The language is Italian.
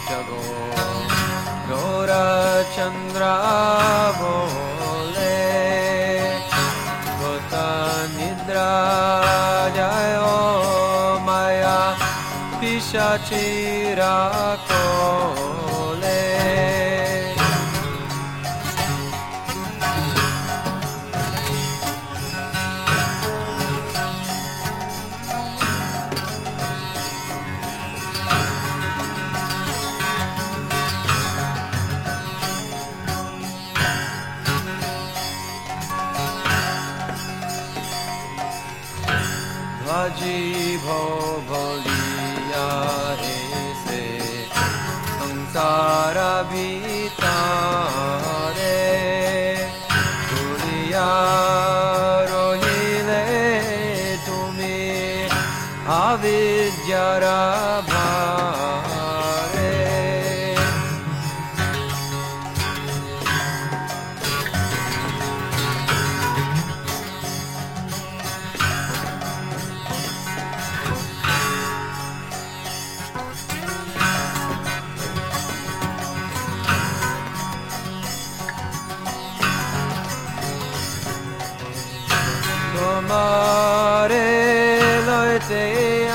jago Gora Chandra bole Gota Nidra jayo Maya Pishachira kole Vajivo boliya ese sansara vitare boliya rohile tumi avidyara bhare Mare loite